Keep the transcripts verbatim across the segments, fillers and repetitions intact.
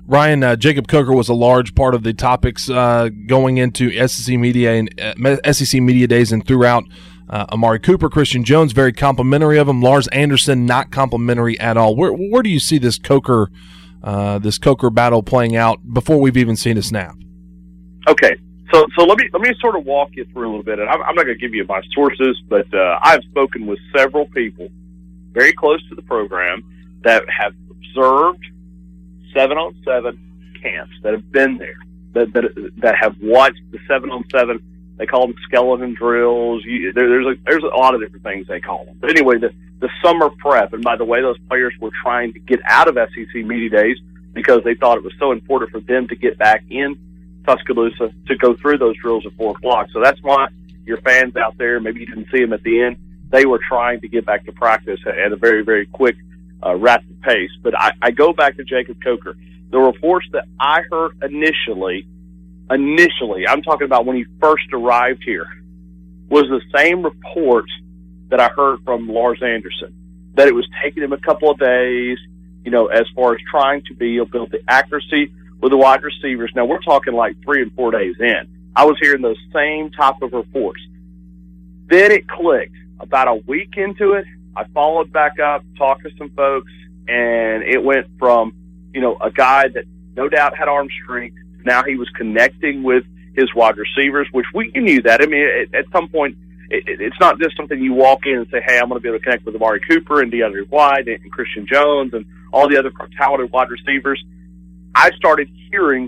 Ryan, uh, Jacob Coker was a large part of the topics uh, going into S E C media and uh, S E C media days and throughout. Uh, Amari Cooper, Christian Jones, very complimentary of him. Lars Anderson, not complimentary at all. Where where do you see this Coker uh, this Coker battle playing out before we've even seen a snap? Okay, so so let me let me sort of walk you through a little bit, and I'm, I'm not going to give you my sources, but uh, I've spoken with several people very close to the program that have observed seven on seven camps, that have been there, that that, that have watched the seven on seven. They call them skeleton drills. You, there, there's a, there's a lot of different things they call them. But anyway, the, the summer prep, and by the way, those players were trying to get out of S E C media days because they thought it was so important for them to get back in Tuscaloosa to go through those drills at four o'clock. So that's why your fans out there, maybe you didn't see them at the end, they were trying to get back to practice at a very, very quick, uh, rapid pace. But I, I go back to Jacob Coker. The reports that I heard initially Initially, I'm talking about when he first arrived here, was the same reports that I heard from Lars Anderson, that it was taking him a couple of days, you know, as far as trying to be, you know, build the accuracy with the wide receivers. Now, we're talking like three and four days in. I was hearing those same type of reports. Then it clicked. About a week into it, I followed back up, talked to some folks, and it went from, you know, a guy that no doubt had arm strength. Now he was connecting with his wide receivers, which we knew that. I mean, at, at some point, it, it, it's not just something you walk in and say, hey, I'm going to be able to connect with Amari Cooper and DeAndre White and Christian Jones and all the other talented wide receivers. I started hearing,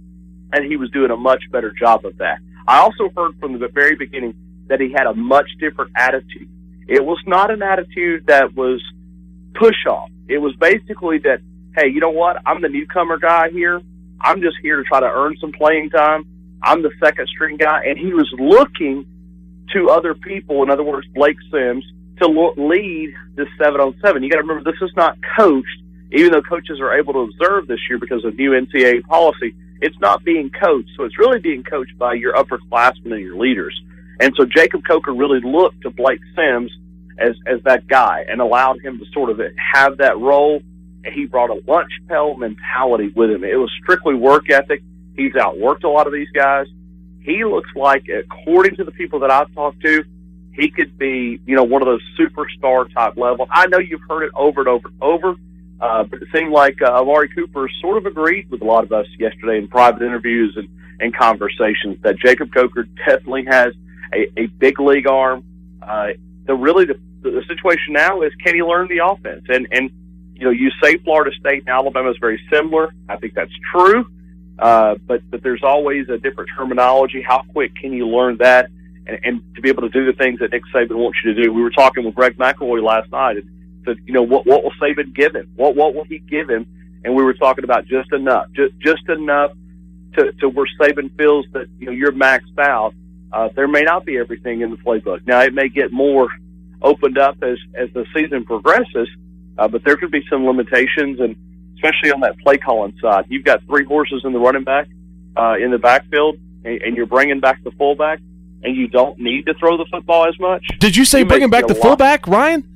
and he was doing a much better job of that. I also heard from the very beginning that he had a much different attitude. It was not an attitude that was push-off. It was basically that, hey, you know what? I'm the newcomer guy here. I'm just here to try to earn some playing time. I'm the second string guy. And he was looking to other people, in other words, Blake Sims, to lo- lead this seven on seven. You got to remember, this is not coached, even though coaches are able to observe this year because of new N C double A policy. It's not being coached. So it's really being coached by your upperclassmen and your leaders. And so Jacob Coker really looked to Blake Sims as, as that guy and allowed him to sort of have that role. He brought a lunch pail mentality with him. It was strictly work ethic. He's outworked a lot of these guys. He looks like, according to the people that I've talked to, he could be, you know, one of those superstar type level. I know you've heard it over and over and over, uh, but it seemed like uh, Amari Cooper sort of agreed with a lot of us yesterday in private interviews and, and conversations that Jacob Coker definitely has a, a big league arm. Uh, the really the, the situation now is, can he learn the offense? And and you know, you say Florida State and Alabama is very similar. I think that's true. Uh, but, but there's always a different terminology. How quick can you learn that and, and to be able to do the things that Nick Saban wants you to do? We were talking with Greg McElroy last night and said, you know, what, what will Saban give him? What, what will he give him? And we were talking about just enough, just, just enough to, to where Saban feels that, you know, you're maxed out. Uh, there may not be everything in the playbook. Now, it may get more opened up as, as the season progresses. Uh, but there could be some limitations, and especially on that play calling side. You've got three horses in the running back, uh, in the backfield, and, and you're bringing back the fullback, and you don't need to throw the football as much. Did you say you bringing back the lot. fullback, Ryan?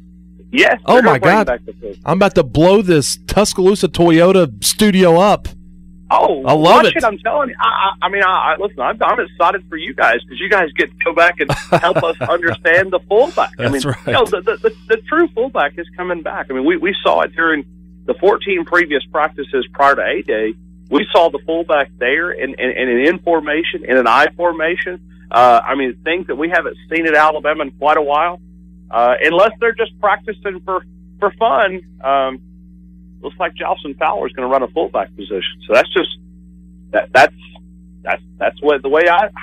Yes. Oh, my God. I'm about to blow this Tuscaloosa Toyota studio up. Oh, I love it. it. I'm telling you. I, I mean, I, I listen. I'm, I'm excited for you guys because you guys get to go back and help us understand the fullback. That's I mean, right. You know, the, the, the, the true fullback is coming back. I mean, we, we saw it during the fourteen previous practices prior to A-Day. We saw the fullback there in, in, in an in formation, in an I formation. Uh, I mean, things that we haven't seen at Alabama in quite a while, uh, unless they're just practicing for for fun. Um, Looks like Jalston Fowler is going to run a fullback position. So that's just that. That's that's that's what the way I.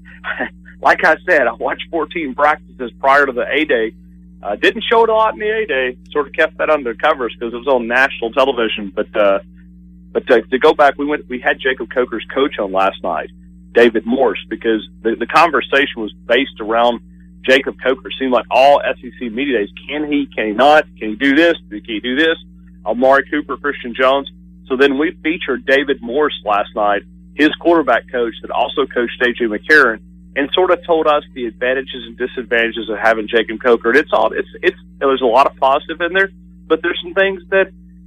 Like I said, I watched fourteen practices prior to the A Day. Uh, didn't show it a lot in the A Day. Sort of kept that under covers because it was on national television. But uh, but to, to go back, we went. We had Jacob Coker's coach on last night, David Morse, because the the conversation was based around Jacob Coker. It seemed like all S E C media days. Can he? Can he not? Can he do this? Can he do this? Amari Cooper, Christian Jones. So then we featured David Morse last night, his quarterback coach that also coached A J McCarron, and sort of told us the advantages and disadvantages of having Jacob Coker. And it's all it's it's there's a lot of positive in there, but there's some things that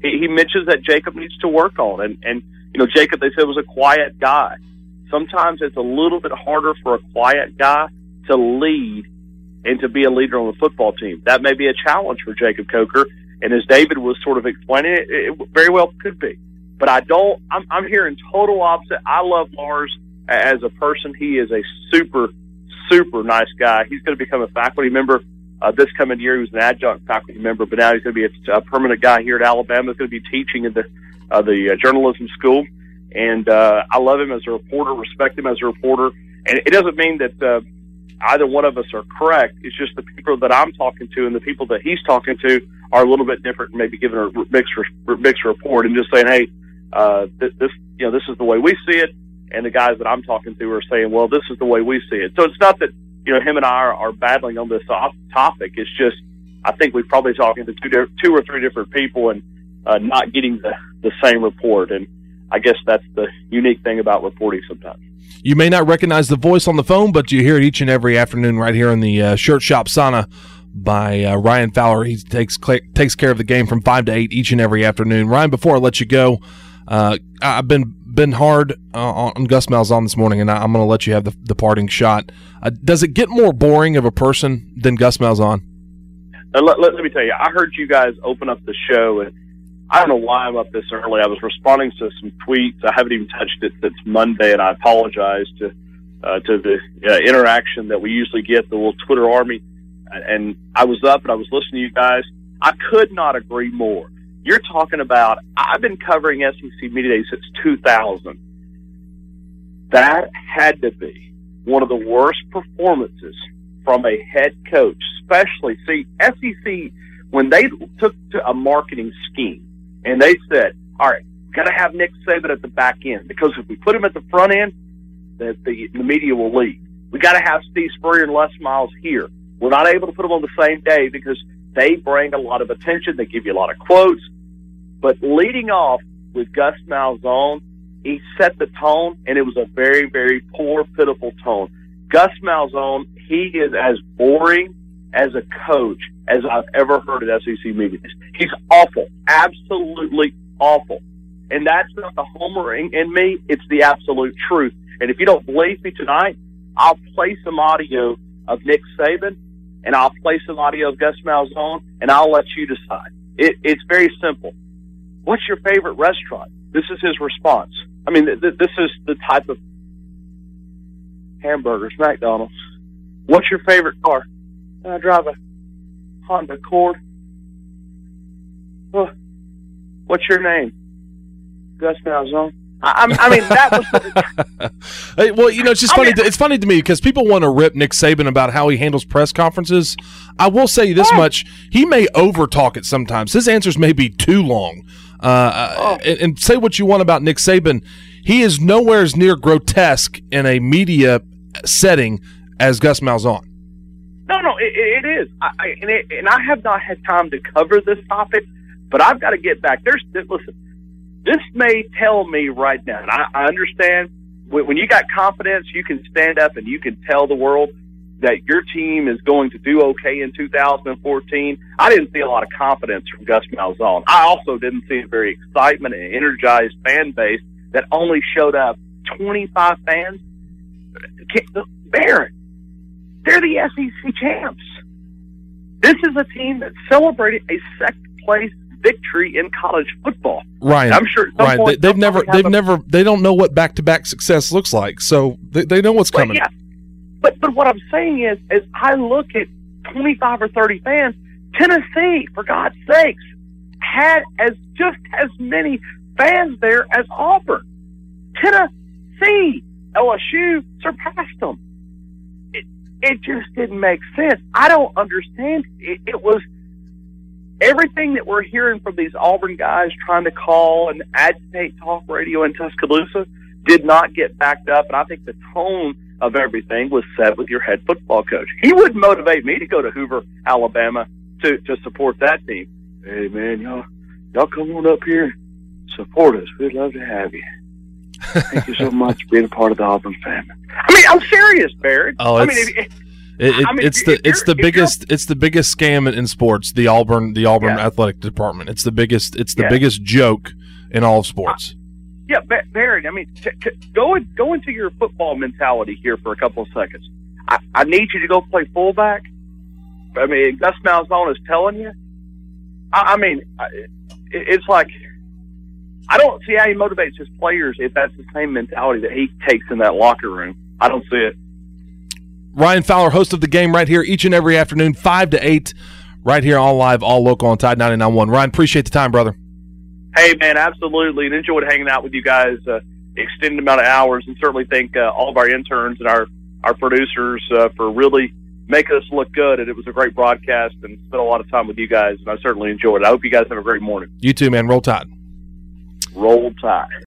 he, he mentions that Jacob needs to work on. And, and, you know, Jacob, they said, was a quiet guy. Sometimes it's a little bit harder for a quiet guy to lead and to be a leader on the football team. That may be a challenge for Jacob Coker. And as David was sort of explaining it, it very well could be. But I don't, I'm, I'm hearing total opposite. I love Lars as a person. He is a super, super nice guy. He's going to become a faculty member uh, this coming year. He was an adjunct faculty member, but now he's going to be a, a permanent guy here at Alabama. He's going to be teaching in the, uh, the uh, journalism school. And uh, I love him as a reporter, respect him as a reporter. And it doesn't mean that uh, either one of us are correct. It's just the people that I'm talking to and the people that he's talking to are a little bit different, maybe giving a mixed, mixed report and just saying, hey, uh, this, this, you know, this is the way we see it. And the guys that I'm talking to are saying, well, this is the way we see it. So it's not that, you know, him and I are, are battling on this topic. It's just, I think we're probably talking to two, two or three different people and uh, not getting the, the same report. And I guess that's the unique thing about reporting sometimes. You may not recognize the voice on the phone, but you hear it each and every afternoon right here in the uh, Shirt Shop Sauna by uh, Ryan Fowler. He takes takes care of the game from five to eight each and every afternoon. Ryan, before I let you go, uh, I've been been hard uh, on Gus Malzahn this morning, and I'm going to let you have the, the parting shot. Uh, does it get more boring of a person than Gus Malzahn? Uh, let, let, let me tell you, I heard you guys open up the show, and I don't know why I'm up this early. I was responding to some tweets. I haven't even touched it since Monday, and I apologize to uh, to the uh, interaction that we usually get, the little Twitter army. And I was up and I was listening to you guys. I could not agree more. You're talking about, I've been covering S E C Media Day since two thousand. That had to be one of the worst performances from a head coach, especially, see, S E C, when they took to a marketing scheme and they said, all right, we've got to have Nick Saban at the back end because if we put him at the front end, the, the, the media will leave. We got to have Steve Spurrier and Les Miles here. We're not able to put them on the same day because they bring a lot of attention. They give you a lot of quotes. But leading off with Gus Malzahn, he set the tone, and it was a very, very poor, pitiful tone. Gus Malzahn, he is as boring as a coach as I've ever heard at S E C meetings. He's awful, absolutely awful. And that's not the homer in, in me. It's the absolute truth. And if you don't believe me tonight, I'll play some audio of Nick Saban, and I'll play some audio of Gus Malzahn, and I'll let you decide. It, it's very simple. What's your favorite restaurant? This is his response. I mean, th- th- this is the type of hamburgers, McDonald's. What's your favorite car? I drive a Honda Accord. Well, what's your name? Gus Malzahn. I, I mean, that was. Hey, well, you know, it's just I funny. Mean, to, it's funny to me because people want to rip Nick Saban about how he handles press conferences. I will say this oh. much: he may over talk it sometimes. His answers may be too long. Uh, oh. and, and say what you want about Nick Saban, he is nowhere as near grotesque in a media setting as Gus Malzahn. No, no, it, it is, I, I, and, it, and I have not had time to cover this topic, but I've got to get back. There's listen. This may tell me right now, and I, I understand when, when you got confidence, you can stand up and you can tell the world that your team is going to do okay in two thousand fourteen. I didn't see a lot of confidence from Gus Malzahn. I also didn't see a very excitement and energized fan base that only showed up twenty-five fans. Barrett, they're the S E C champs. This is a team that celebrated a second place victory in college football. Ryan, I'm sure. Ryan, point, they, they've never, they've a, never, they don't know what back-to-back success looks like, so they, they know what's but coming. Yeah, but but what I'm saying is, is I look at twenty-five or thirty fans. Tennessee, for God's sakes, had as just as many fans there as Auburn. Tennessee, L S U surpassed them. It it just didn't make sense. I don't understand. It, it was. Everything that we're hearing from these Auburn guys trying to call and agitate talk radio in Tuscaloosa did not get backed up, and I think the tone of everything was set with your head football coach. He wouldn't motivate me to go to Hoover, Alabama to, to support that team. Hey, man, y'all, y'all come on up here and support us. We'd love to have you. Thank you so much for being a part of the Auburn family. I mean, I'm serious, Barrett. Oh, I mean, if, It, it, I mean, it's the it's the if biggest it's the biggest scam in, in sports. The Auburn the Auburn Yeah. athletic department. It's the biggest it's the Yeah. biggest joke in all of sports. Yeah, Ba- Barrett, I mean, t- t- go, in, go into your football mentality here for a couple of seconds. I, I need you to go play fullback. I mean, Gus Malzahn is telling you. I, I mean, I, it, it's like, I don't see how he motivates his players if that's the same mentality that he takes in that locker room. I don't see it. Ryan Fowler, host of the game right here each and every afternoon, five to eight, right here all live, all local on Tide ninety-nine point one. Ryan, appreciate the time, brother. Hey, man, absolutely, and enjoyed hanging out with you guys, uh, extended amount of hours, and certainly thank uh, all of our interns and our, our producers uh, for really making us look good. And it was a great broadcast, and spent a lot of time with you guys, and I certainly enjoyed it. I hope you guys have a great morning. You too, man. Roll Tide. Roll Tide.